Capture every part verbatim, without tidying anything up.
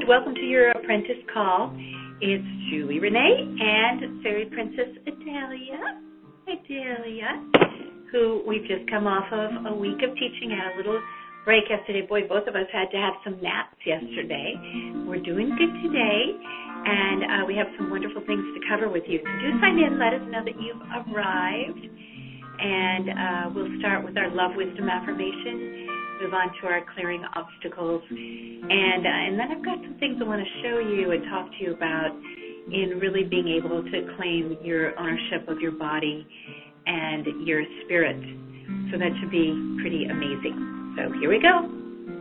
and welcome to your apprentice call. It's Julie Renee and Fairy Princess Adelia, Adelia, who we've just come off of a week of teaching. Had a little break yesterday. Boy, both of us had to have some naps yesterday. We're doing good today, and uh, we have some wonderful things to cover with you. So do sign in. Let us know that you've arrived, and uh, we'll start with our love wisdom affirmation. Move on to our clearing obstacles, and uh, and then I've got some things I want to show you and talk to you about in really being able to claim your ownership of your body and your spirit. So that should be pretty amazing. So here we go.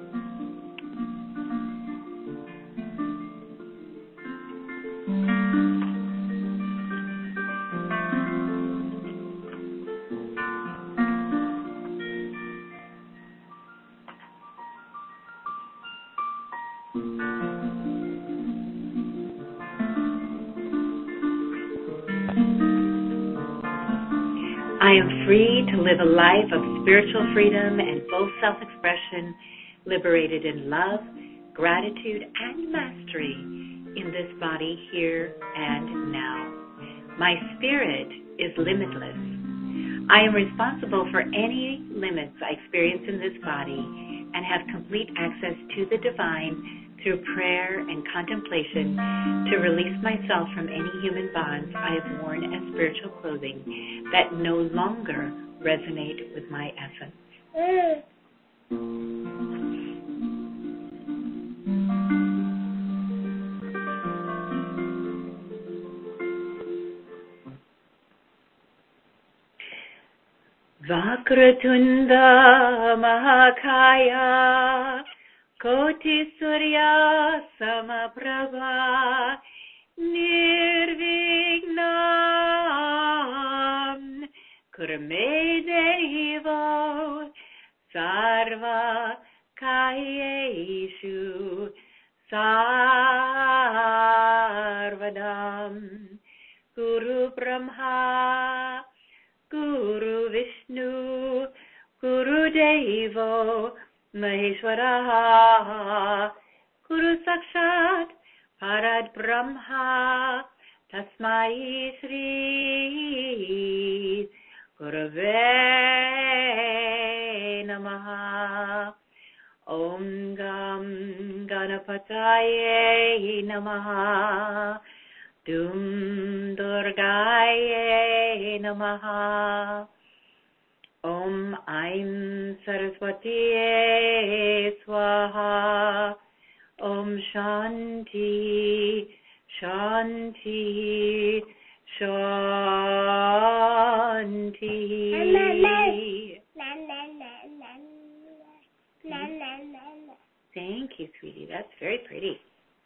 I am free to live a life of spiritual freedom and full self-expression, liberated in love, gratitude, and mastery in this body here and now. My spirit is limitless. I am responsible for any limits I experience in this body and have complete access to the divine through prayer and contemplation to release myself from any human bonds I have worn as spiritual clothing that no longer resonate with my essence. Vakratunda Mahakaya Koti Surya Samaprabha Nirvignam Kurme Devo Sarva Kayeshu Sarvadam Guru Brahma Guru Vishnu Guru Devo Maheshwaraha Guru Sakshat Parad Brahma Tasmai Shri Gurave Namaha Om Gam Ganapataye Namaha Dum Durgaye Namaha Om Aim Saraswatiye Swaha Om Shanti Shanti Shanti. Thank you, sweetie. That's very pretty.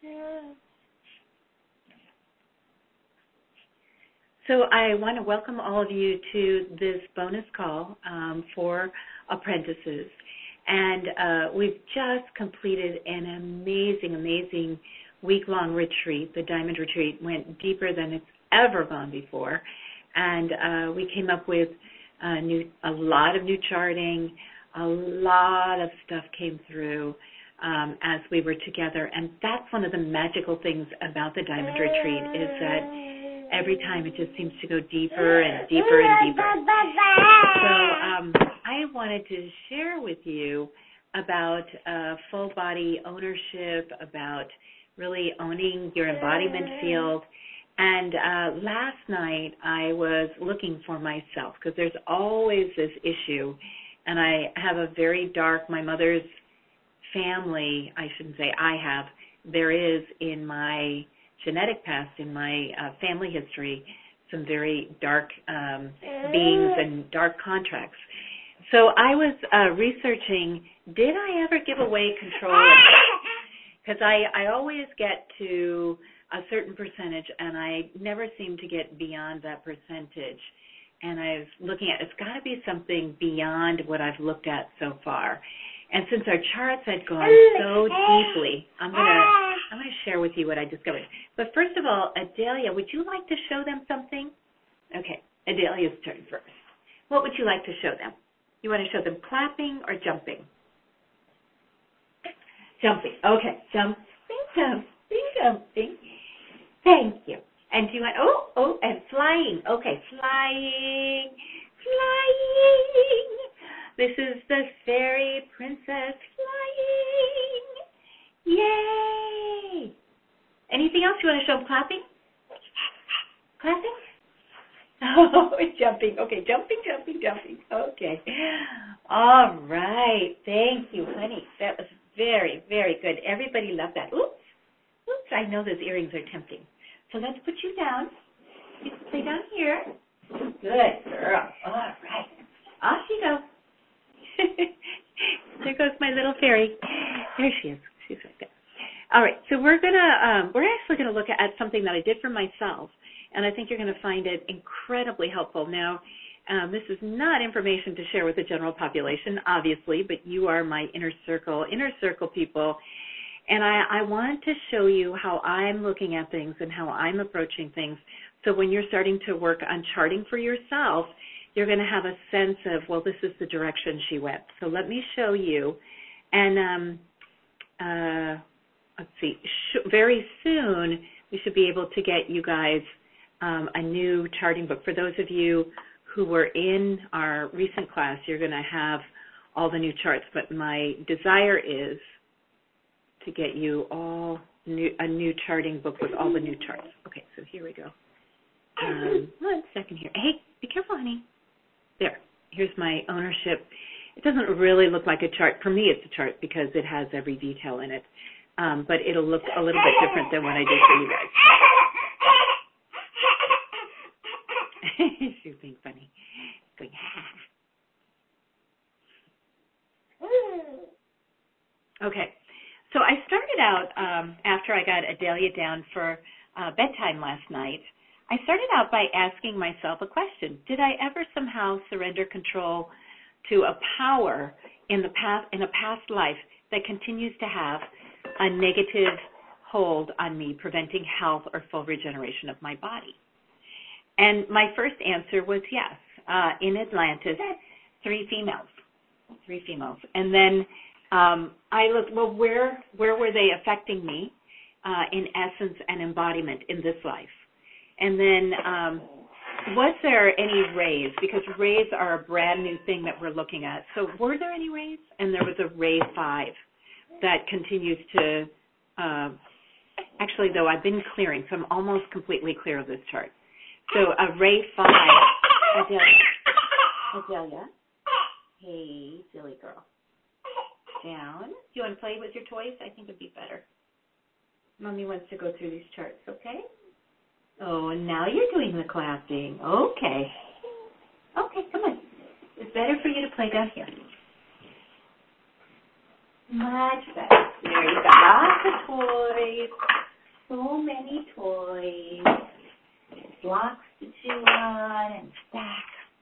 So I want to welcome all of you to this bonus call um, for apprentices. And uh, we've just completed an amazing, amazing week-long retreat. The Diamond Retreat went deeper than it's ever gone before. And uh, we came up with uh, new, a lot of new charting. A lot of stuff came through um, as we were together. And that's one of the magical things about the Diamond Retreat is that every time it just seems to go deeper and deeper and deeper. So um, I wanted to share with you about uh, full body ownership, about really owning your embodiment field. And uh, last night I was looking for myself because there's always this issue. And I have a very dark, my mother's family, I shouldn't say I have, there is in my genetic past, in my uh, family history, some very dark um, beings and dark contracts. So I was uh, researching, did I ever give away control? Because I, I always get to a certain percentage, and I never seem to get beyond that percentage. And I was looking at, it's got to be something beyond what I've looked at so far. And since our charts had gone so deeply, I'm gonna I'm gonna share with you what I discovered. But first of all, Adelia, would you like to show them something? Okay, Adelia's turn first. What would you like to show them? You want to show them clapping or jumping? Jumping. Okay, jumping Jumping, jumping. Thank you. And do you want, oh, oh, and flying. Okay, flying, flying. This is the fairy princess flying. Yay. Anything else you want to show them clapping? Clapping? Oh, jumping. Okay, jumping, jumping, jumping. Okay. All right. Thank you, honey. That was very, very good. Everybody loved that. Oops. Oops, I know those earrings are tempting. So let's put you down. You can stay down here. Good girl. All right. Off you go. There goes my little fairy. There she is. She's right there. All right. So we're gonna um, we're actually gonna look at something that I did for myself, and I think you're gonna find it incredibly helpful. Now, um, this is not information to share with the general population, obviously, but you are my inner circle, inner circle people. And I, I want to show you how I'm looking at things and how I'm approaching things. So when you're starting to work on charting for yourself, you're going to have a sense of, well, this is the direction she went. So let me show you. And um, uh, let's see, Sh- very soon we should be able to get you guys um, a new charting book. For those of you who were in our recent class, you're going to have all the new charts. But my desire is to get you all new, a new charting book with all the new charts. Okay, so here we go. Um, one second here. Hey, be careful, honey. There. Here's my ownership. It doesn't really look like a chart. For me, it's a chart because it has every detail in it. Um, but it'll look a little bit different than what I did for you guys. She's being funny. Going, okay. So I started out, um, after I got Adelia down for uh, bedtime last night, I started out by asking myself a question. Did I ever somehow surrender control to a power in the past, in a past life that continues to have a negative hold on me, preventing health or full regeneration of my body? And my first answer was yes. Uh, in Atlantis, three females, three females. And then Um, I looked, well, where where were they affecting me uh, in essence and embodiment in this life? And then um, was there any rays? Because rays are a brand new thing that we're looking at. So were there any rays? And there was a ray five that continues to, uh, actually, though, I've been clearing, so I'm almost completely clear of this chart. So a ray five, Adelia, Adelia, hey, silly girl. Down. Do you want to play with your toys? I think it'd be better. Mommy wants to go through these charts, okay? Oh, and now you're doing the clapping. Okay. Okay, come on. It's better for you to play down here. Much better. There you go. Lots of toys. So many toys. Blocks to chew on and stack.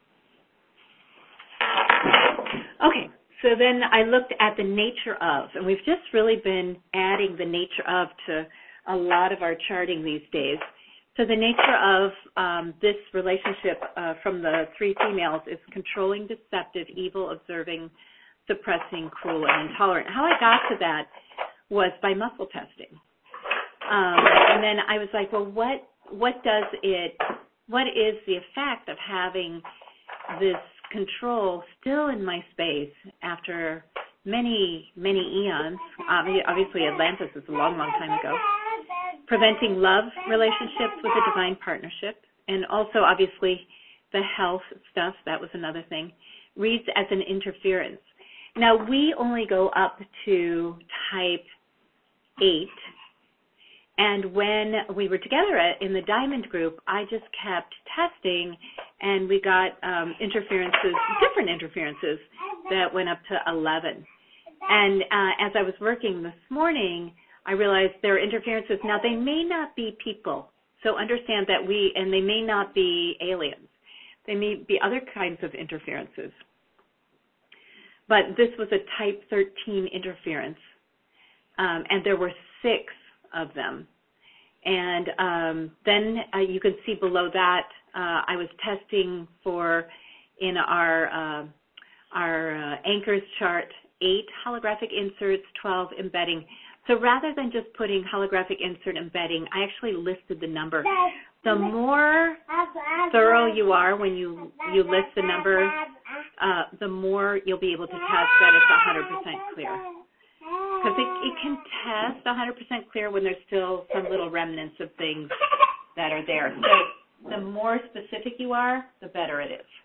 Okay. So then I looked at the nature of, and we've just really been adding the nature of to a lot of our charting these days. So the nature of um, this relationship uh, from the three females is controlling, deceptive, evil, observing, suppressing, cruel, and intolerant. How I got to that was by muscle testing. Um, and then I was like, well, what what does it, what is the effect of having this control still in my space after many, many eons? Obviously, Atlantis is a long, long time ago. Preventing love relationships with a divine partnership, and also, obviously, the health stuff, that was another thing, reads as an interference. Now, we only go up to type eight, and when we were together at, in the Diamond group, I just kept testing, and we got um, interferences, different interferences that went up to eleven. And uh, as I was working this morning, I realized there are interferences. Now, they may not be people, so understand that we, and they may not be aliens. They may be other kinds of interferences. But this was a type thirteen interference, um, and there were six of them. And um, then uh, you can see below that, uh, I was testing for, in our uh, our uh, anchors chart, eight holographic inserts, twelve embedding, So rather than just putting holographic insert embedding, I actually listed the number. The more thorough you are when you, you list the number, uh, the more you'll be able to test that it's one hundred percent clear. Because it, it can test one hundred percent clear when there's still some little remnants of things that are there. So the more specific you are, the better it is.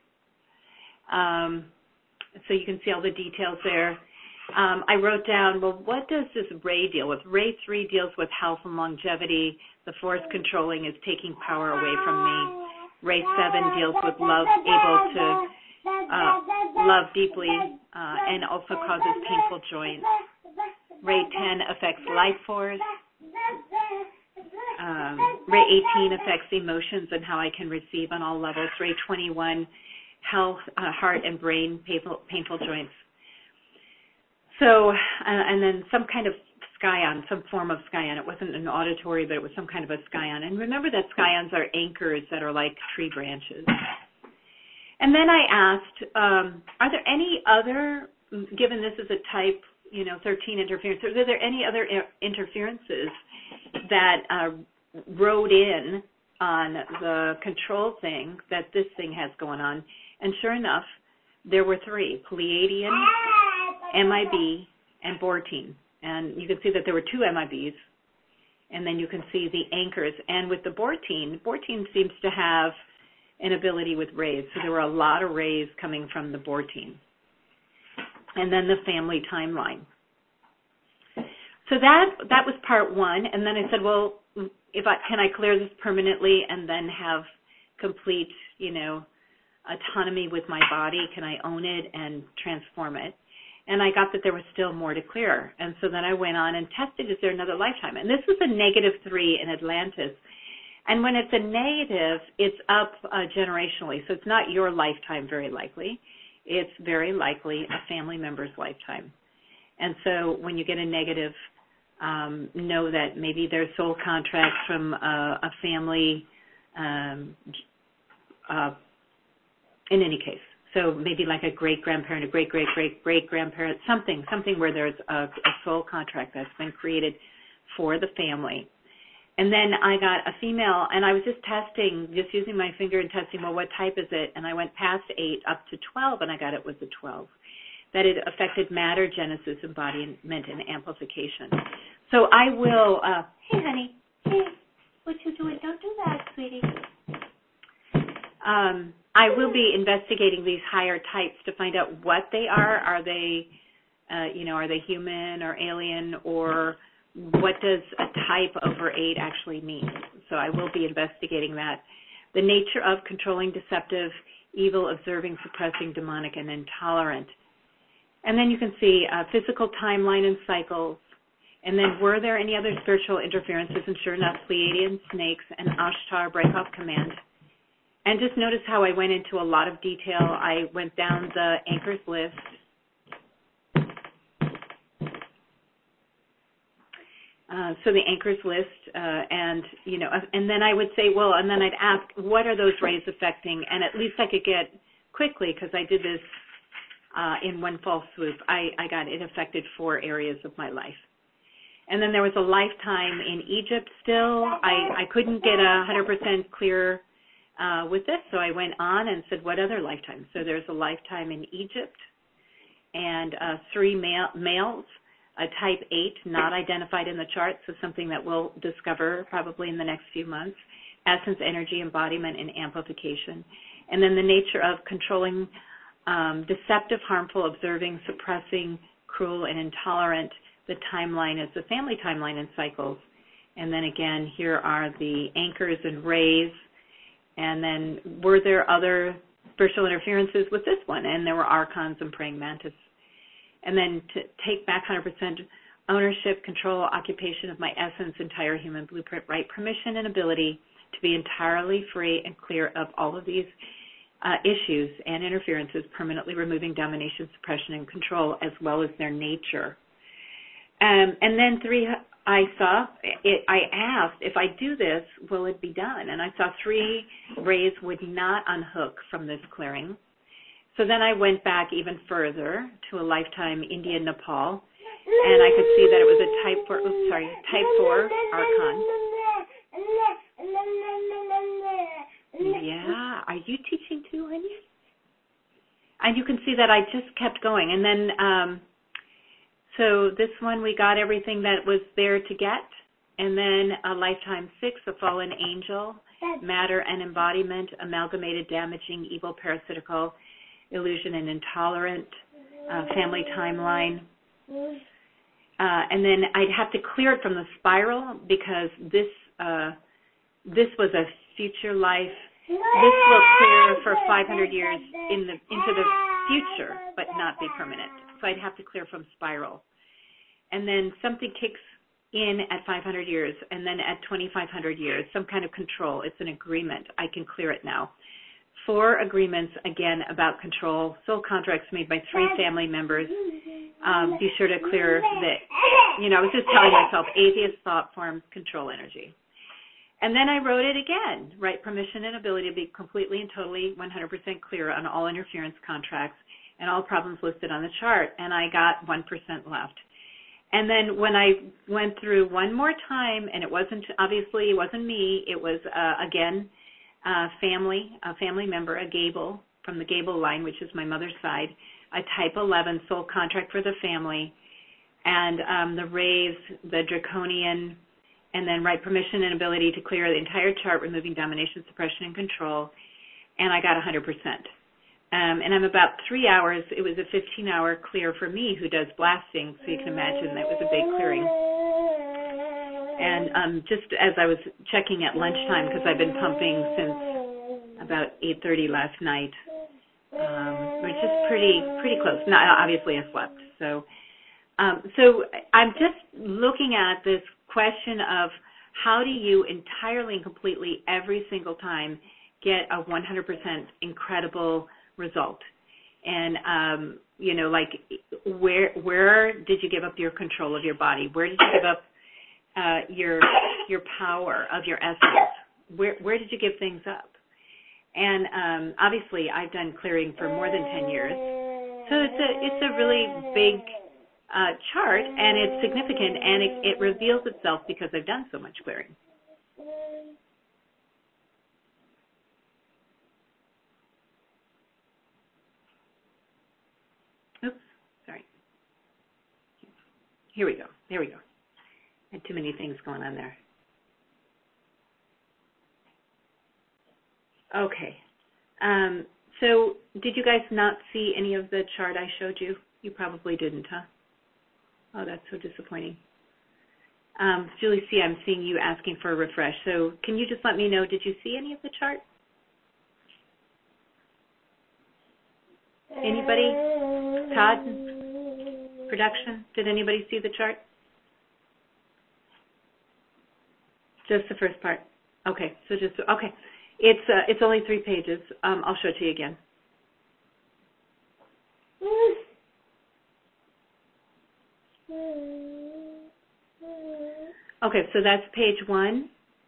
Um, so you can see all the details there. Um, I wrote down, well, what does this Ray deal with? Ray three deals with health and longevity. The force controlling is taking power away from me. Ray seven deals with love, able to uh, love deeply uh, and also causes painful joints. Ray ten affects life force. Um, Ray eighteen affects emotions and how I can receive on all levels. Ray twenty-one, health, uh, heart and brain, painful, painful joints. So, uh, and then some kind of scion, some form of scion. It wasn't an auditory, but it was some kind of a scion. And remember that scions are anchors that are like tree branches. And then I asked, um, are there any other, given this is a type, you know, thirteen interference, are there any other interferences that uh, rode in on the control thing that this thing has going on? And sure enough, there were three, Pleiadian, M I B, and Bortine. And you can see that there were two M I Bs, and then you can see the anchors. And with the Bortine, Bortine seems to have an ability with rays. So there were a lot of rays coming from the Bortine. And then the family timeline. So that that was part one. And then I said, well, if I can I clear this permanently and then have complete, you know, autonomy with my body? Can I own it and transform it? And I got that there was still more to clear. And so then I went on and tested, is there another lifetime? And this was a negative three in Atlantis. And when it's a negative, it's up uh, generationally. So it's not your lifetime, very likely. It's very likely a family member's lifetime. And so when you get a negative, um, know that maybe there's soul contracts from uh, a family, um, uh, in any case. So maybe like a great-grandparent, a great-great-great-great-grandparent, something, something where there's a, a soul contract that's been created for the family. And then I got a female, and I was just testing, just using my finger and testing, well, what type is it? And I went past eight up to twelve, and I got it was a twelve. That it affected matter, genesis, embodiment, and amplification. So I will, uh, hey, honey, hey, what you doing? Don't do that, sweetie. Um, I will be investigating these higher types to find out what they are. Are they, uh, you know, are they human or alien, or what does a type over eight actually mean? So I will be investigating that. The nature of controlling, deceptive, evil, observing, suppressing, demonic, and intolerant. And then you can see uh, physical timeline and cycles. And then were there any other spiritual interferences? And sure enough, Pleiadian, snakes, and Ashtar break-off command. And just notice how I went into a lot of detail. I went down the anchors list. Uh, so the anchors list, uh, and, you know, and then I would say, well, and then I'd ask, what are those rays affecting? And at least I could get quickly, because I did this uh, in one fell swoop, I, I got it affected four areas of my life. And then there was a lifetime in Egypt still. I, I couldn't get a one hundred percent clear Uh, with this, so I went on and said, what other lifetime? So there's a lifetime in Egypt, and uh, three male, males, a type eight, not identified in the chart, so something that we'll discover probably in the next few months, essence, energy, embodiment, and amplification. And then the nature of controlling, um, deceptive, harmful, observing, suppressing, cruel, and intolerant. The timeline is the family timeline and cycles. And then again, here are the anchors and rays. And then were there other spiritual interferences with this one? And there were archons and praying mantis. And then to take back one hundred percent ownership, control, occupation of my essence, entire human blueprint, right permission and ability to be entirely free and clear of all of these uh, issues and interferences, permanently removing domination, suppression, and control, as well as their nature. Um, and then three, I saw, it, I asked, if I do this, will it be done? And I saw three rays would not unhook from this clearing. So then I went back even further to a lifetime India, Nepal, and I could see that it was a type four, oops, sorry, type four archon. Yeah, are you teaching too, honey? And you can see that I just kept going. And then, um, so this one, we got everything that was there to get. And then a lifetime six, a fallen angel, matter and embodiment, amalgamated, damaging, evil, parasitical, illusion and intolerant, uh, family timeline. Uh, and then I'd have to clear it from the spiral because this uh, this was a future life. This will clear for five hundred years in the into the future, but not be permanent. So I'd have to clear from spiral. And then something kicks in at five hundred years, and then at twenty-five hundred years, some kind of control. It's an agreement. I can clear it now. Four agreements, again, about control, soul contracts made by three family members. Um, be sure to clear that, you know, I was just telling myself, atheist thought forms control energy. And then I wrote it again, right? Permission and ability to be completely and totally one hundred percent clear on all interference contracts and all problems listed on the chart. And I got one percent left. And then when I went through one more time, and it wasn't, obviously it wasn't me, it was, uh, again, uh, family, a family member, a Gable, from the Gable line, which is my mother's side, a type eleven soul contract for the family, and um, the rays, the draconian, and then right permission and ability to clear the entire chart, removing domination, suppression, and control, and I got one hundred percent. Um, and I'm about three hours. It was a fifteen-hour clear for me who does blasting, so you can imagine that was a big clearing. And um, just as I was checking at lunchtime, because I've been pumping since about eight thirty last night, um, which is pretty pretty close. Not, obviously, I slept. So, um, so I'm just looking at this question of how do you entirely and completely every single time get a one hundred percent incredible result. And, um, you know, like where where did you give up your control of your body? Where did you give up uh, your your power of your essence? Where where did you give things up? And um, obviously, I've done clearing for more than ten years, so it's a it's a really big uh, chart, and it's significant, and it, it reveals itself because I've done so much clearing. Oops, sorry. Here we go. There we go. I had too many things going on there. Okay. Um, so did you guys not see any of the chart I showed you? You probably didn't, huh? Oh, that's so disappointing. Um, Julie C., I'm seeing you asking for a refresh. So can you just let me know, did you see any of the chart? Anybody? Todd? Production? Did anybody see the chart? Just the first part. Okay, so just, okay. It's uh, it's only three pages. Um, I'll show it to you again. Okay, so that's page one,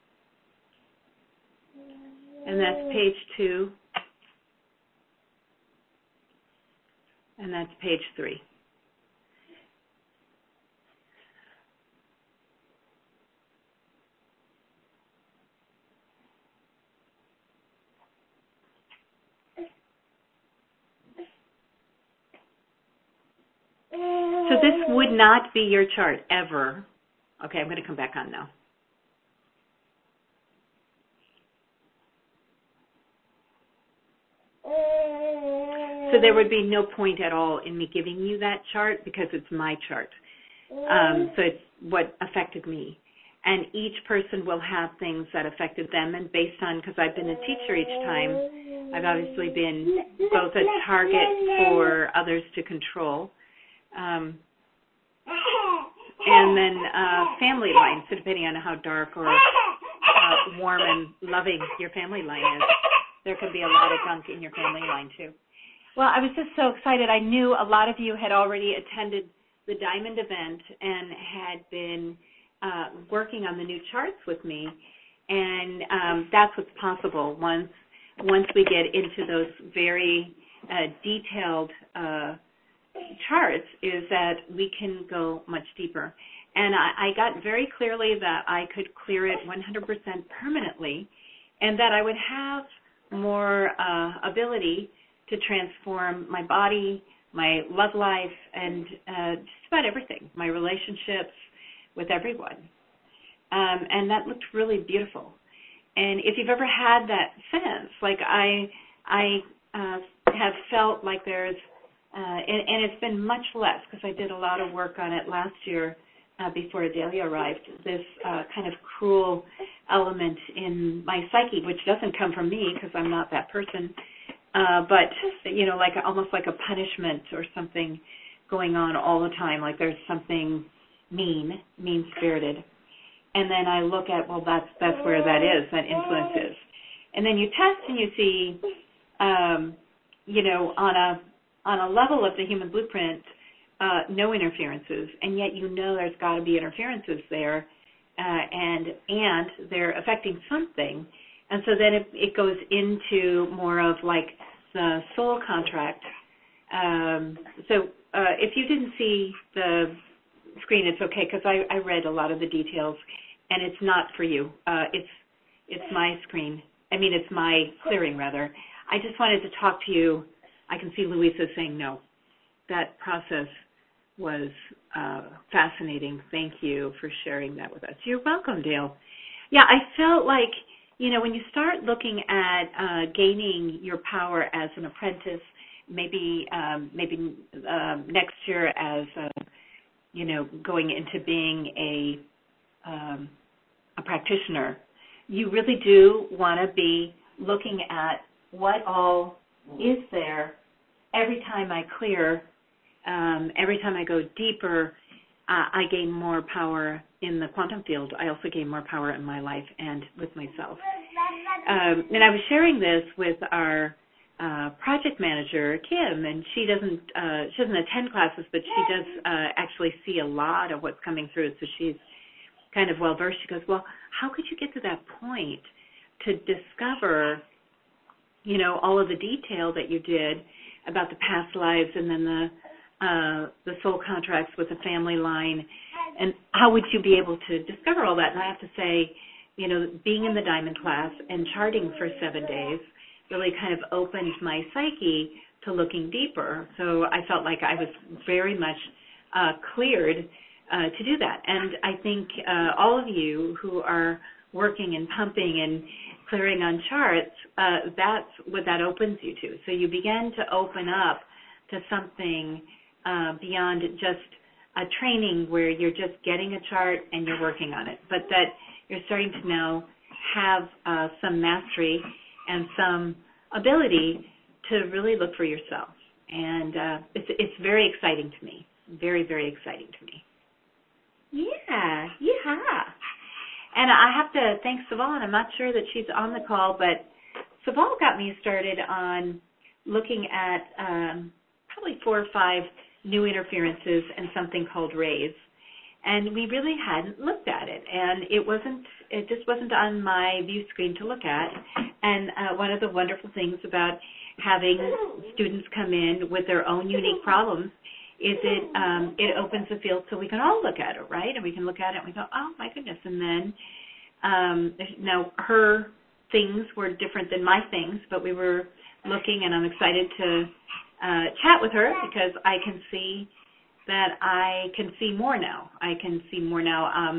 and that's page two, and that's page three. So this would not be your chart ever. Okay, I'm going to come back on now. So there would be no point at all in me giving you that chart because it's my chart. Um, so it's what affected me. And each person will have things that affected them. And based on, because I've been a teacher each time, I've obviously been both a target for others to control. Um, and then uh, family line, so depending on how dark or uh, warm and loving your family line is, there could be a lot of gunk in your family line too. Well, I was just so excited. I knew a lot of you had already attended the Diamond event and had been uh, working on the new charts with me, and um, that's what's possible once once we get into those very uh, detailed uh, charts is that we can go much deeper. And I, I got very clearly that I could clear it one hundred percent permanently, and that I would have more uh, ability to transform my body, my love life, and uh, just about everything, my relationships with everyone. Um, and that looked really beautiful. And if you've ever had that sense, like I, I uh, have felt like there's, uh, and, and it's been much less because I did a lot of work on it last year uh, before Adelia arrived, this uh, kind of cruel element in my psyche, which doesn't come from me because I'm not that person, uh, but, you know, like almost like a punishment or something going on all the time, like there's something mean, mean-spirited. And then I look at, well, that's that's where that is, that influence is. And then you test and you see, um, you know, on a on a level of the human blueprint, uh, no interferences, and yet you know there's got to be interferences there, uh, and and they're affecting something. And so then it, it goes into more of like the soul contract. Um, so uh, if you didn't see the screen, it's okay because I, I read a lot of the details. And it's not for you. Uh, it's it's my screen. I mean, it's my clearing, rather. I just wanted to talk to you. I can see Louisa saying no. That process was uh, fascinating. Thank you for sharing that with us. You're welcome, Dale. Yeah, I felt like, you know, when you start looking at uh, gaining your power as an apprentice, maybe um, maybe uh, next year as, a, you know, going into being a Um, a practitioner, you really do want to be looking at what all is there every time I clear, um, every time I go deeper, uh, I gain more power in the quantum field. I also gain more power in my life and with myself. Um, and I was sharing this with our uh, project manager, Kim, and she doesn't uh, she doesn't attend classes, but she does uh, actually see a lot of what's coming through, so she's kind of well-versed. She goes, well, how could you get to that point to discover, you know, all of the detail that you did about the past lives and then the uh, the soul contracts with the family line, and how would you be able to discover all that? And I have to say, you know, being in the Diamond class and charting for seven days really kind of opened my psyche to looking deeper. So I felt like I was very much uh, cleared Uh, to do that. And I think uh, all of you who are working and pumping and clearing on charts, uh, that's what that opens you to. So you begin to open up to something uh, beyond just a training where you're just getting a chart and you're working on it, but that you're starting to now have uh, some mastery and some ability to really look for yourself. And uh, it's, it's very exciting to me, very, very exciting to me. Yeah, yeah. And I have to thank Saval, and I'm not sure that she's on the call, but Saval got me started on looking at um, probably four or five new interferences and something called rays. And we really hadn't looked at it, and it wasn't, it just wasn't on my view screen to look at. And uh, one of the wonderful things about having students come in with their own unique problems is it um, it opens the field so we can all look at it, right? And we can look at it and we go, oh, my goodness. And then, um, now, her things were different than my things, but we were looking, and I'm excited to uh, chat with her because I can see that I can see more now. I can see more now. Um,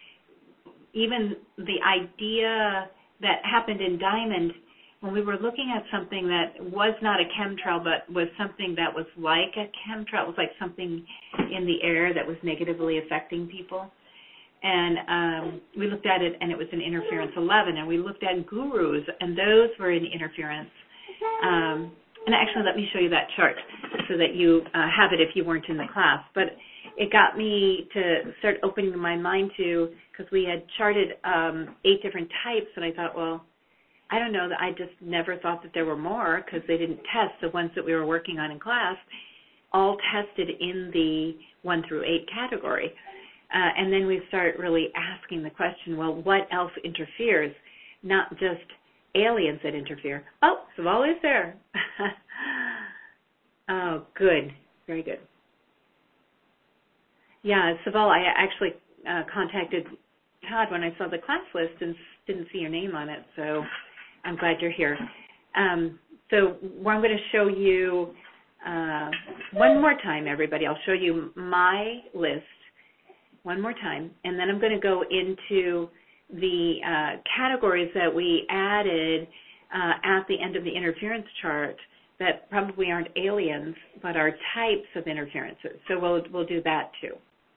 even the idea that happened in Diamond, when we were looking at something that was not a chemtrail but was something that was like a chemtrail, it was like something in the air that was negatively affecting people. And um, we looked at it, and it was in interference eleven. And we looked at gurus, and those were in interference. Um, and actually, let me show you that chart so that you uh, have it if you weren't in the class. But it got me to start opening my mind to, because we had charted um, eight different types, and I thought, well, I don't know, that I just never thought that there were more because they didn't test the ones that we were working on in class, all tested in the one through eight category. Uh, and then we start really asking the question, well, what else interferes? Not just aliens that interfere. Oh, Saval is there. Oh, good. Very good. Yeah, Saval, I actually uh, contacted Todd when I saw the class list and didn't see your name on it, so I'm glad you're here. Um, so what I'm going to show you uh, one more time, everybody. I'll show you my list one more time, and then I'm going to go into the uh, categories that we added uh, at the end of the interference chart that probably aren't aliens, but are types of interferences. So we'll we'll do that too.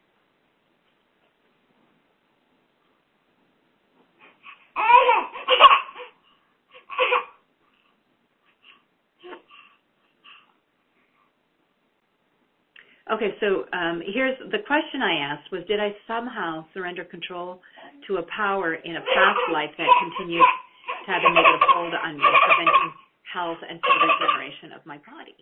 Okay, so um, here's the question I asked was, did I somehow surrender control to a power in a past life that continues to have a negative hold on me, preventing health and full regeneration of my body?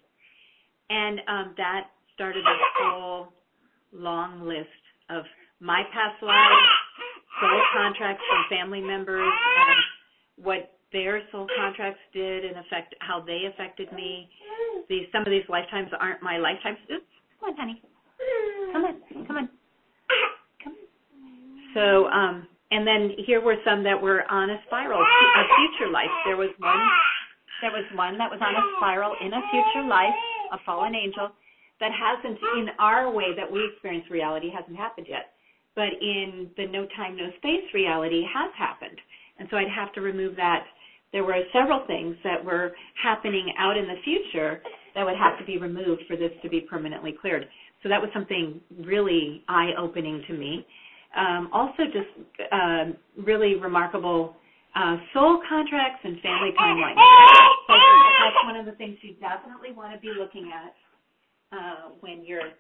And um, that started this whole long list of my past lives, soul contracts from family members, and what their soul contracts did and affect how they affected me. These, some of these lifetimes aren't my lifetimes. Oops. Come on, honey. Come on. Come on. Come on. So, um, and then here were some that were on a spiral, a future life. There was one. There was one that was on a spiral in a future life, a fallen angel, that hasn't, in our way that we experience reality, hasn't happened yet. But in the no time, no space reality has happened. And so I'd have to remove that. There were several things that were happening out in the future that would have to be removed for this to be permanently cleared. So that was something really eye-opening to me. Um, also just uh, really remarkable uh, soul contracts and family timelines. So that's one of the things you definitely want to be looking at uh, when you're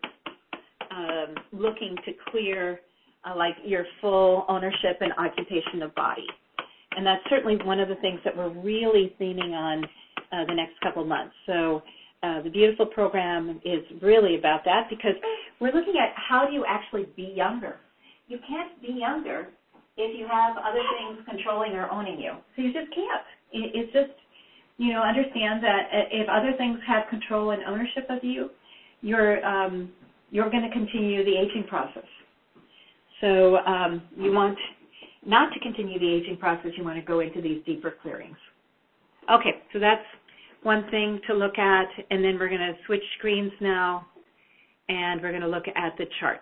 um, looking to clear uh, like your full ownership and occupation of body. And that's certainly one of the things that we're really theming on uh, the next couple months. So uh, the Beautiful program is really about that because we're looking at how do you actually be younger. You can't be younger if you have other things controlling or owning you. So you just can't. It's just, you know, understand that if other things have control and ownership of you, you're um, you're going to continue the aging process. So um, you want not to continue the aging process, you want to go into these deeper clearings. Okay, so that's one thing to look at, and then we're going to switch screens now, and we're going to look at the chart.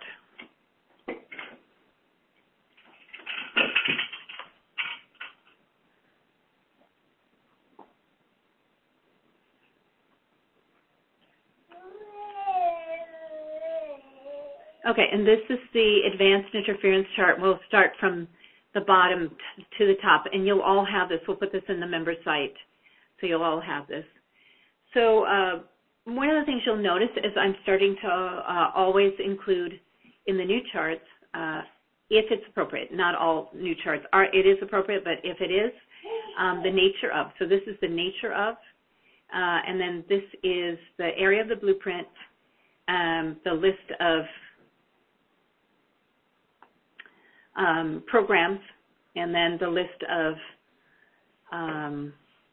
Okay, and this is the advanced interference chart. We'll start from the bottom t- to the top, and you'll all have this. We'll put this in the member site, so you'll all have this. So uh, one of the things you'll notice is I'm starting to uh, always include in the new charts, uh, if it's appropriate. Not all new charts are. It is appropriate, but if it is, um, the nature of. So this is the nature of, uh, and then this is the area of the blueprint, um, the list of Um, programs, and then the list of um,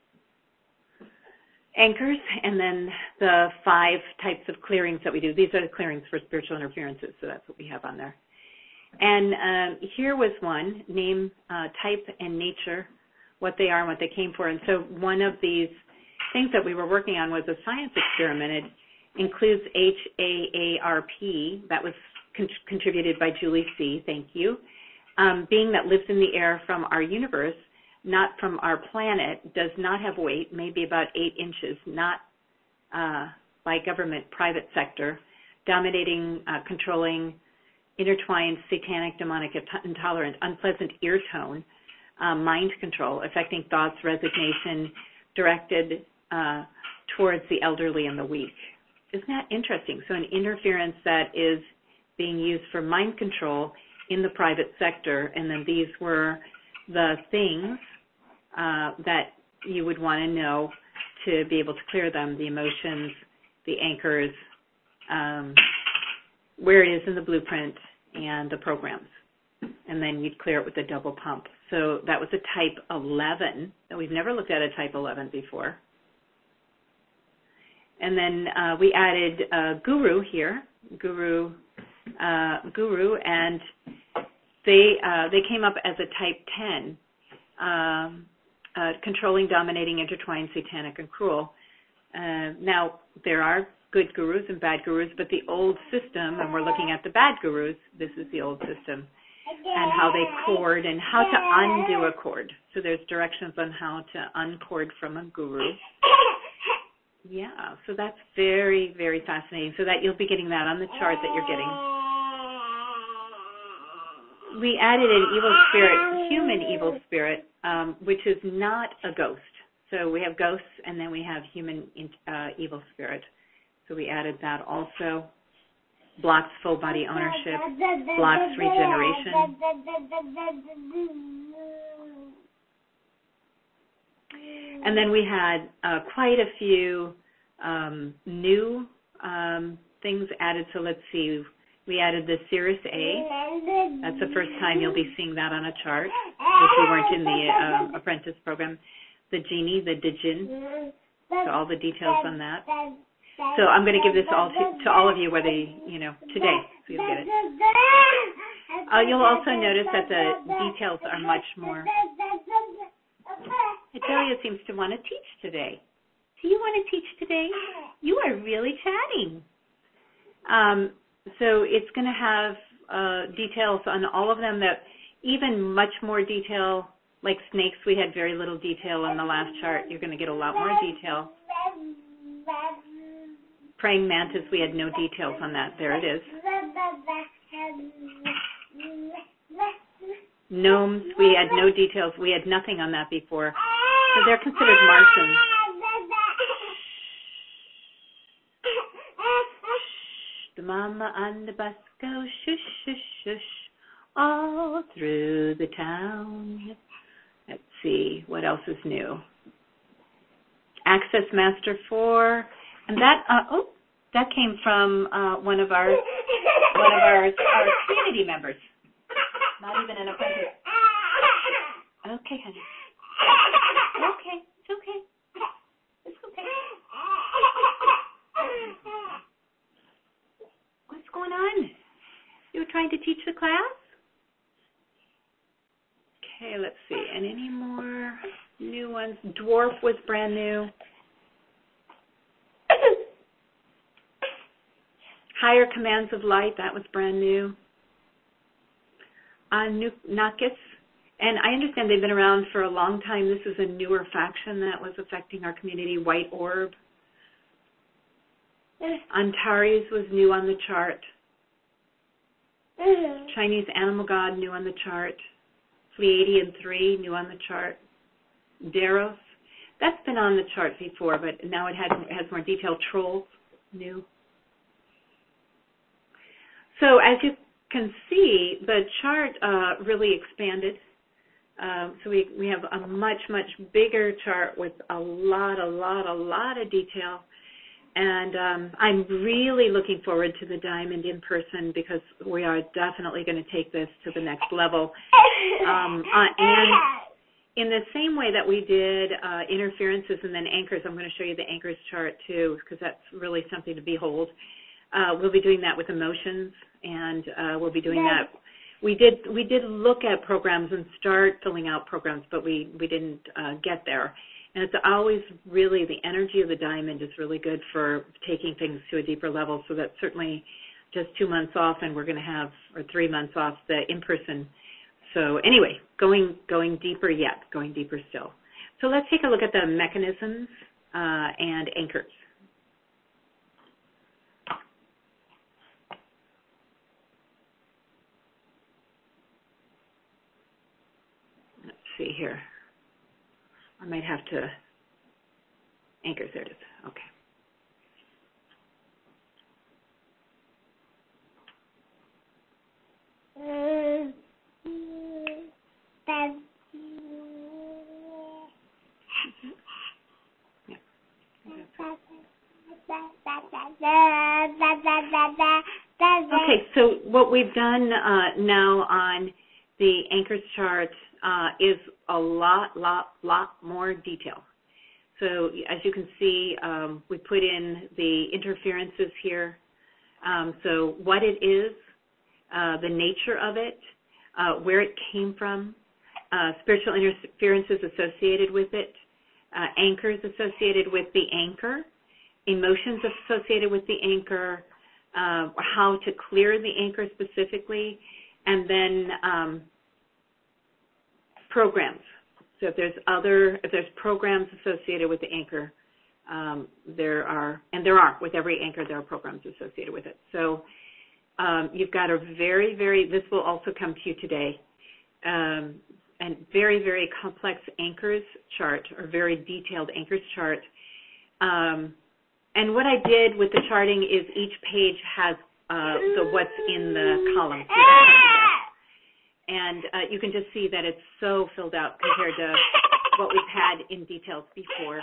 anchors, and then the five types of clearings that we do. These are the clearings for spiritual interferences, so that's what we have on there. And um, here was one, name, uh, type, and nature, what they are and what they came for. And so one of these things that we were working on was a science experiment. It includes H A A R P. That was con- contributed by Julie C. Thank you. Um, being that lives in the air from our universe, not from our planet, does not have weight, maybe about eight inches, not uh, by government, private sector, dominating, uh, controlling, intertwined, satanic, demonic, intolerant, unpleasant ear tone, uh, mind control, affecting thoughts, resignation, directed uh, towards the elderly and the weak. Isn't that interesting? So an interference that is being used for mind control in the private sector, and then these were the things uh, that you would want to know to be able to clear them, the emotions, the anchors, um, where it is in the blueprint, and the programs. And then you'd clear it with a double pump. So that was a type eleven, and we've never looked at a type eleven before. And then uh, we added uh, Guru here, Guru, uh, Guru, and they uh, they came up as a type ten, um, uh, controlling, dominating, intertwined, satanic, and cruel. Uh, now, there are good gurus and bad gurus, but the old system, and we're looking at the bad gurus, this is the old system, and how they cord and how to undo a cord. So there's directions on how to uncord from a guru. Yeah, so that's very, very fascinating. So that you'll be getting that on the chart that you're getting. We added an evil spirit, human evil spirit, um, which is not a ghost. So we have ghosts, and then we have human uh, evil spirit. So we added that also. Blocks full body ownership, blocks regeneration. And then we had uh, quite a few um, new um, things added. So let's see. We added the Cirrus A. That's the first time you'll be seeing that on a chart, if you weren't in the uh, apprentice program. The Genie, the Dijin, so all the details on that. So I'm going to give this all to, to all of you, whether you, you know, today, so you'll get it. Uh, you'll also notice that the details are much more. Adelia seems to want to teach today. Do you want to teach today? You are really chatting. Um, so it's going to have uh, details on all of them, that even much more detail. Like snakes, we had very little detail on the last chart. You're going to get a lot more detail. Praying mantis, we had no details on that. There it is. Gnomes, we had no details. We had nothing on that before. So they're considered Martians. The mama on the bus goes shush, shush, shush, all through the town. Let's see, what else is new? Access Master four, and that uh, oh, that came from uh, one of our one of our, our community members. Not even an apprentice. Okay, honey. Okay, it's okay. It's okay. What's going on? You were trying to teach the class? Okay, let's see. And any more new ones? Dwarf was brand new. Higher Commands of Light, that was brand new. Anunnakis, and I understand they've been around for a long time. This is a newer faction that was affecting our community. White Orb. Antares was new on the chart. Chinese Animal God, new on the chart. Pleiadian three, new on the chart. Deros, that's been on the chart before, but now it has, it has more detail. Trolls, new. So as you can see, the chart uh, really expanded. Um, so we, we have a much, much bigger chart with a lot, a lot, a lot of detail. And um, I'm really looking forward to the Diamond in person, because we are definitely going to take this to the next level. Um, uh, and in the same way that we did uh, interferences and then anchors, I'm going to show you the anchors chart too, because that's really something to behold. Uh, we'll be doing that with emotions, and uh, we'll be doing that. We did we did look at programs and start filling out programs, but we, we didn't uh, get there. And it's always really, the energy of the diamond is really good for taking things to a deeper level. So that's certainly just two months off, and we're going to have, or three months off, the in-person. So anyway, going going deeper yet, going deeper still. So let's take a look at the mechanisms uh, and anchors. Let's see here. I might have to, anchors, there it is, okay. Okay, so what we've done uh, now on the anchors chart uh, is a lot, lot, lot more detail. so as you can see, um, we put in the interferences here. Um, so what it is, uh, the nature of it, uh, where it came from, uh, spiritual interferences associated with it, uh, anchors associated with the anchor, emotions associated with the anchor, uh, how to clear the anchor specifically, and then um, programs. So if there's other, if there's programs associated with the anchor, um, there are, and there are, with every anchor there are programs associated with it. So um, you've got a very, very, this will also come to you today, um, and very, very complex anchors chart, or very detailed anchors chart. Um, and what I did with the charting is each page has uh, the what's in the column. And uh, you can just see that it's so filled out compared to what we've had in details before.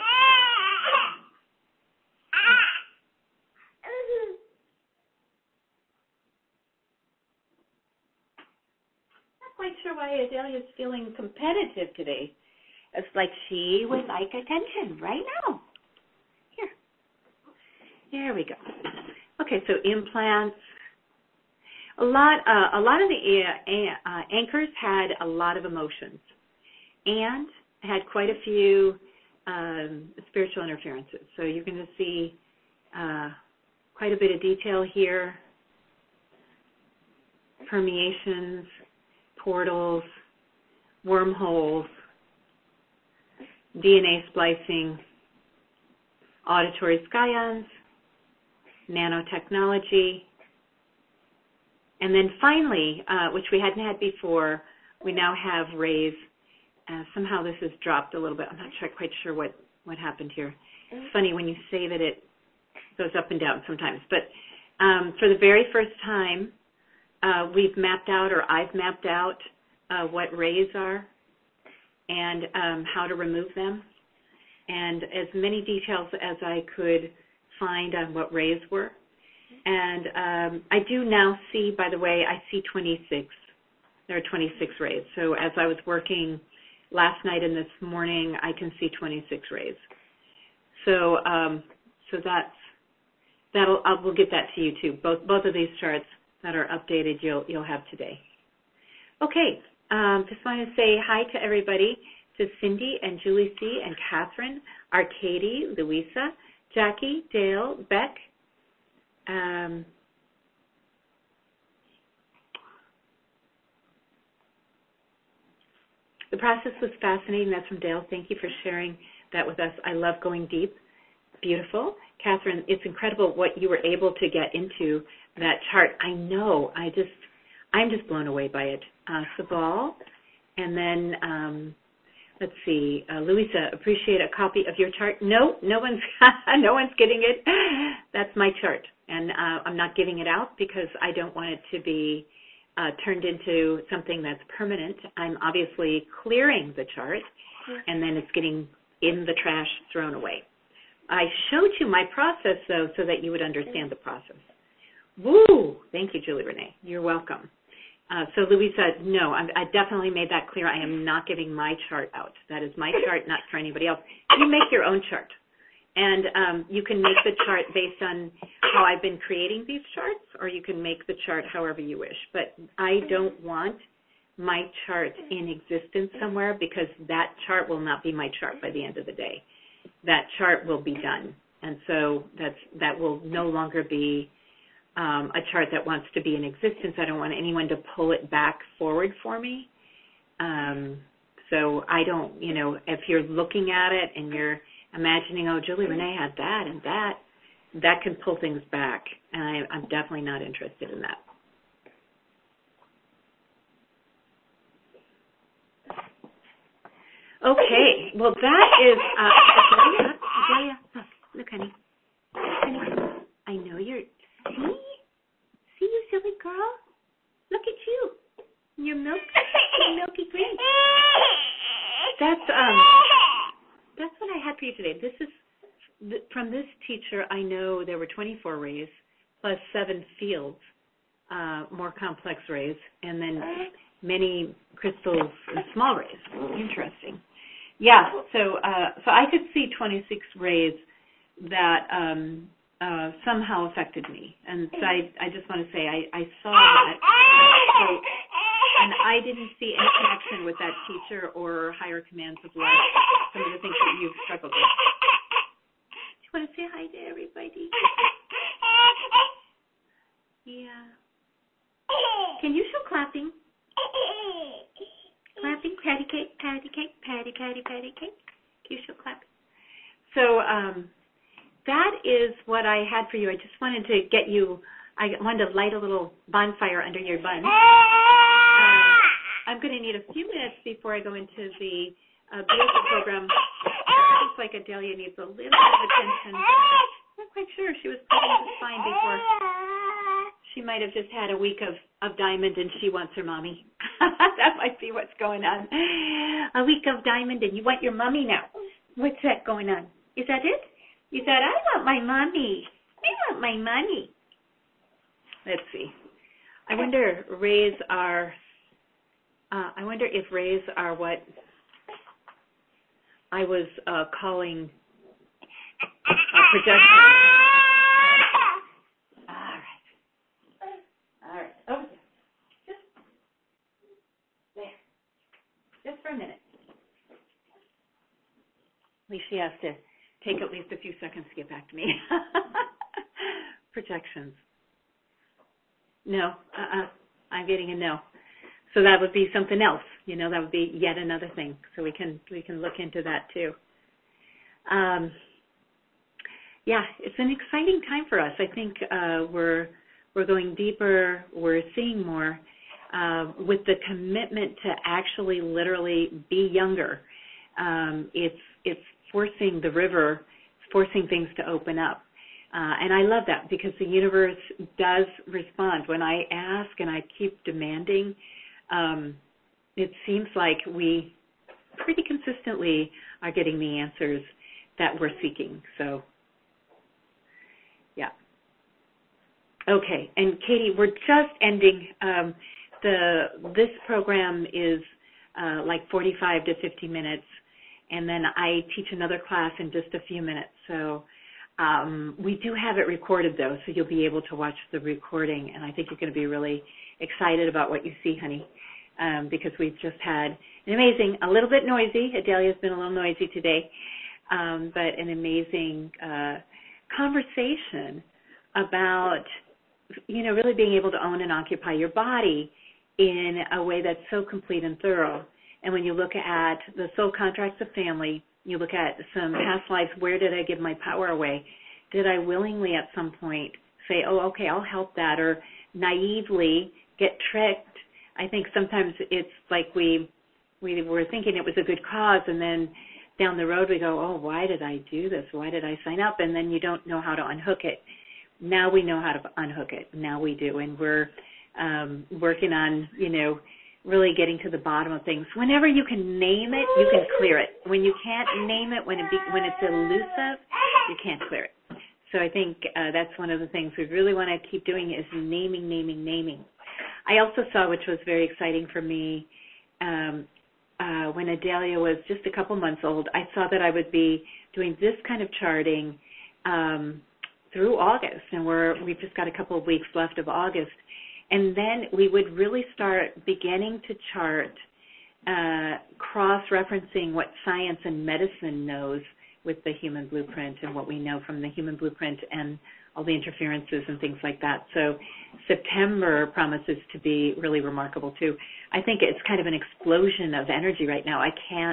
Not quite sure why Adelia's feeling competitive today. It's like she would like attention right now. Here. There we go. Okay, so implants. A lot, uh, a lot of the uh, uh, anchors had a lot of emotions and had quite a few um, spiritual interferences. So you're going to see uh, quite a bit of detail here. Permeations, portals, wormholes, D N A splicing, auditory scions, nanotechnology. And then finally, uh, which we hadn't had before, we now have rays. Uh, somehow this has dropped a little bit. I'm not sure, quite sure what, what happened here. It's funny when you say that it goes up and down sometimes. But um, for the very first time, uh, we've mapped out, or I've mapped out, uh, what rays are and um, how to remove them, and as many details as I could find on what rays were. And um, I do now see, by the way, I see twenty-six. There are twenty-six rays. So as I was working last night and this morning, I can see twenty-six rays. So um, so that's that'll I will get that to you too. Both both of these charts that are updated, you'll you'll have today. Okay. Um, just want to say hi to everybody, to Cindy and Julie C. and Catherine, Arcady, Louisa, Jackie, Dale, Beck. Um, the process was fascinating. That's from Dale. Thank you for sharing that with us. I love going deep. Beautiful. Catherine, it's incredible what you were able to get into that chart. I know. I just, I'm just blown away by it. Uh, Sabal, and then um, let's see, uh, Louisa, appreciate a copy of your chart. No, no one's, no one's getting it. That's my chart, and uh, I'm not giving it out because I don't want it to be uh, turned into something that's permanent. I'm obviously clearing the chart, and then it's getting in the trash, thrown away. I showed you my process, though, so that you would understand the process. Woo! Thank you, Julie Renee. You're welcome. Uh, so Louisa, no, I'm, I definitely made that clear. I am not giving my chart out. That is my chart, not for anybody else. You make your own chart. And um, you can make the chart based on how I've been creating these charts, or you can make the chart however you wish. But I don't want my chart in existence somewhere, because that chart will not be my chart by the end of the day. That chart will be done. And so that's that will no longer be Um, a chart that wants to be in existence. I don't want anyone to pull it back forward for me. Um, so I don't, you know, if you're looking at it and you're imagining, oh, Julie Renee had that and that, that can pull things back. And I, I'm definitely not interested in that. Okay. Well, that is, uh, Adelia, Adelia, look, look, honey. honey. I know you're, see? See, you silly girl? Look at you. Your milk, your milky green. That's um, that's what I had for you today. This is th- from this teacher. I know there were twenty-four rays plus seven fields, uh, more complex rays, and then many crystals and small rays. Interesting. Yeah, so uh, so I could see twenty-six rays that um, uh, somehow affected me, and so I, I just want to say I, I saw that, so, and I didn't see any connection with that teacher or higher commands of life, some of the things that you've struggled with. Do you want to say hi to everybody? Yeah. Can you show clapping? Clapping, patty cake, patty cake, patty, patty, patty cake. Can you show clapping? So um, that is what I had for you. I just wanted to get you, I wanted to light a little bonfire under your bun. Uh, I'm going to need a few minutes before I go into the uh, beautiful program. Looks like Adelia needs a little bit of attention. I'm not quite sure. She was playing just fine before. She might have just had a week of, of Diamond and she wants her mommy. That might be what's going on. A week of Diamond and you want your mommy now. What's that going on? Is that it? You said, I want my mommy. I want my mommy. Let's see. I wonder rays are, uh, I wonder if rays are what I was uh, calling uh, projection. All right. Oh, just there. Just for a minute. At least she has to take at least a few seconds to get back to me. Projections. No. Uh-uh. I'm getting a no. So that would be something else. You know, that would be yet another thing. So we can we can look into that too. Um, yeah, it's an exciting time for us. I think uh, we're We're going deeper. We're seeing more uh, with the commitment to actually literally be younger. Um, it's it's forcing the river, forcing things to open up. Uh, and I love that because the universe does respond. When I ask and I keep demanding, um, it seems like we pretty consistently are getting the answers that we're seeking. So, yeah. Okay, and Katie, we're just ending. Um, the this program is uh, like forty-five to fifty minutes, and then I teach another class in just a few minutes. So um, we do have it recorded, though, so you'll be able to watch the recording, and I think you're going to be really excited about what you see, honey, um, because we've just had an amazing, a little bit noisy. Adelia's been a little noisy today, um, but an amazing uh, conversation about, you know, really being able to own and occupy your body in a way that's so complete and thorough. And when you look at the soul contracts of family, you look at some past lives, where did I give my power away? Did I willingly at some point say, oh, okay, I'll help that, or naively get tricked? I think sometimes it's like we we were thinking it was a good cause, and then down the road we go, oh, why did I do this? Why did I sign up? And then you don't know how to unhook it. Now we know how to unhook it. Now we do, and we're um, working on, you know, really getting to the bottom of things. Whenever you can name it, you can clear it. When you can't name it, when it be, when it's elusive, you can't clear it. So I think uh, that's one of the things we really want to keep doing is naming, naming, naming. I also saw, which was very exciting for me, um, uh, when Adelia was just a couple months old, I saw that I would be doing this kind of charting um, through August, and we're, we've just got a couple of weeks left of August. And then we would really start beginning to chart, uh, cross-referencing what science and medicine knows with the human blueprint and what we know from the human blueprint and all the interferences and things like that. So September promises to be really remarkable, too. I think it's kind of an explosion of energy right now. I can't,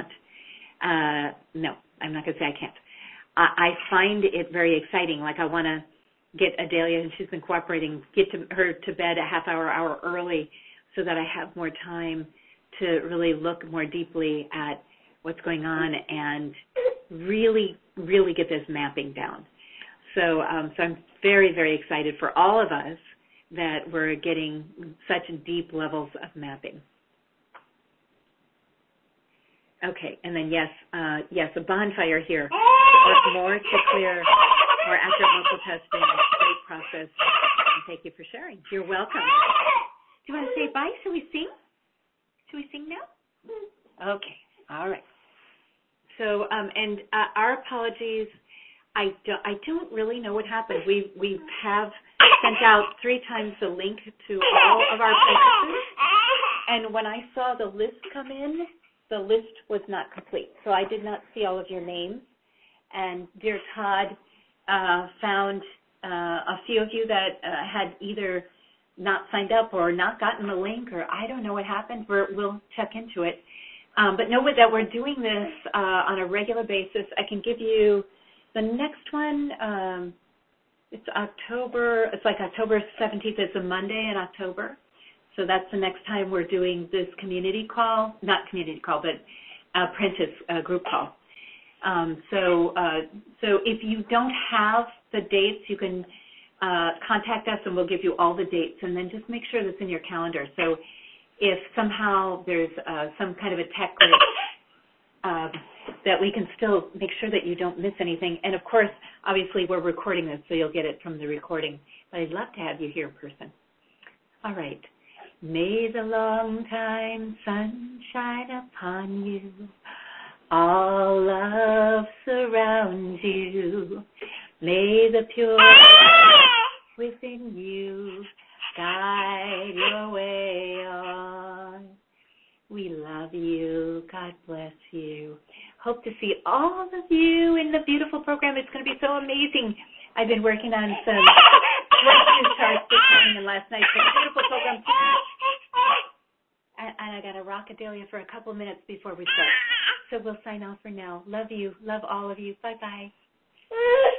uh, no, I'm not going to say I can't. I, I find it very exciting. Like I want to get Adelia, and she's been cooperating, get to her to bed a half hour, hour early so that I have more time to really look more deeply at what's going on and really, really get this mapping down. So, um, so I'm very, very excited for all of us that we're getting such deep levels of mapping. Okay, and then yes, uh, yes, a bonfire here. More, more to clear, more accurate muscle testing, great process. And thank you for sharing. You're welcome. Do you want to say bye? Shall we sing? Shall we sing now? Okay, all right. So, um, and uh, our apologies. I don't, I don't really know what happened. We we have sent out three times the link to all of our apprentices, and when I saw the list come in, the list was not complete. So I did not see all of your names. And dear Todd uh, found uh, a few of you that uh, had either not signed up or not gotten the link, or I don't know what happened. We're, we'll check into it. Um, but know that we're doing this uh, on a regular basis. I can give you the next one. Um, it's October. It's like October seventeenth. It's a Monday in October. So that's the next time we're doing this community call. Not community call, but apprentice uh, group call. Um, so, uh, so if you don't have the dates, you can uh, contact us and we'll give you all the dates. And then just make sure that's in your calendar. So if somehow there's uh, some kind of a tech glitch, uh, that we can still make sure that you don't miss anything. And, of course, obviously we're recording this, so you'll get it from the recording. But I'd love to have you here in person. All right. May the long time sun shine upon you. All love surround you. May the pure within you guide your way on. We love you. God bless you. Hope to see all of you in the beautiful program. It's going to be so amazing. I've been working on some rescue charts this morning and last night for the beautiful program. And, and I got a rockadelia for a couple minutes before we start. So we'll sign off for now. Love you. Love all of you. Bye-bye.